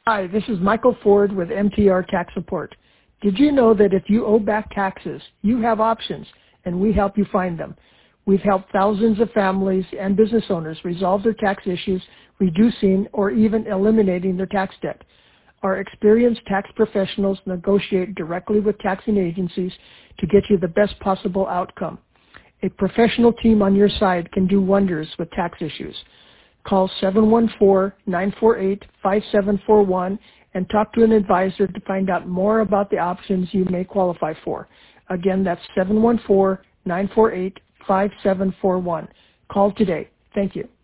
Hi, this is Michael Ford with MTR Tax Support. Did you know that if you owe back taxes, you have options, and we help you find them? We've helped thousands of families and business owners resolve their tax issues, reducing or even eliminating their tax debt. Our experienced tax professionals negotiate directly with taxing agencies to get you the best possible outcome. A professional team on your side can do wonders with tax issues. Call 714-948-5741 and talk to an advisor to find out more about the options you may qualify for. Again, that's 714-948-5741. Call today. Thank you.